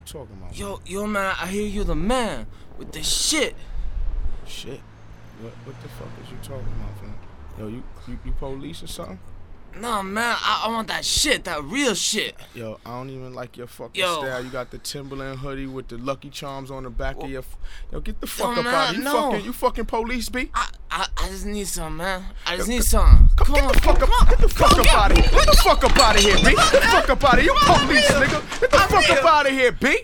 Talking about? Yo, man, I hear you the man with this shit. Shit? What the fuck is you talking about, fam? Yo, you police or something? Nah, man, I want that shit, that real shit. Yo, I don't even like your fucking style. You got the Timberland hoodie with the Lucky Charms on the back of your... Yo, get the fuck up out of here. You fucking police, B? I just need some, man. I just need some. Come on, get the fuck up out of here. Get the fuck up out of here, B. Get the fuck up out of here. You police, nigga. Get the fuck up out of here, B.